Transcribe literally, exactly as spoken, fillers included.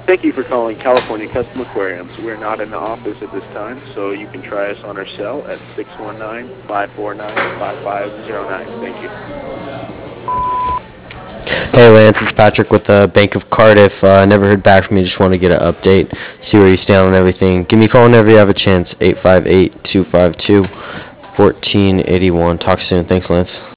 Thank you for calling California Custom Aquariums. We're not in the office at this time, so you can try us on our cell at six one nine, five four nine, five five zero nine. Thank you. Hey Lance, it's Patrick with the Bank of Cardiff. Uh, never heard back from you. Just want to get an update, see where you stand on everything. Give me a call whenever you have a chance. eight five eight, two five two, one four eight one. Talk soon. Thanks, Lance.